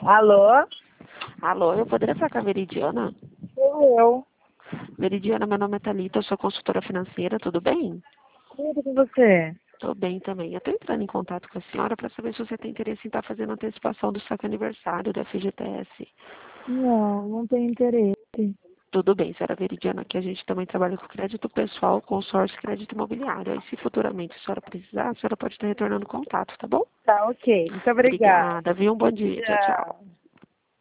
Alô? Alô, eu poderia falar com a Veridiana? Sou eu. Veridiana, meu nome é Thalita, eu sou consultora financeira, tudo bem? Tudo com você? Tô bem também. Eu tô entrando em contato com a senhora para saber se você tem interesse em estar fazendo a antecipação do saque aniversário da FGTS. Não, não tenho interesse. Tudo bem, senhora Veridiana, aqui a gente também trabalha com crédito pessoal, consórcio e crédito imobiliário. Aí, se futuramente a senhora precisar, a senhora pode estar retornando contato, tá bom? Tá, ok. Muito obrigada. Obrigada, viu? Um bom dia. Tchau, tchau. Tchau.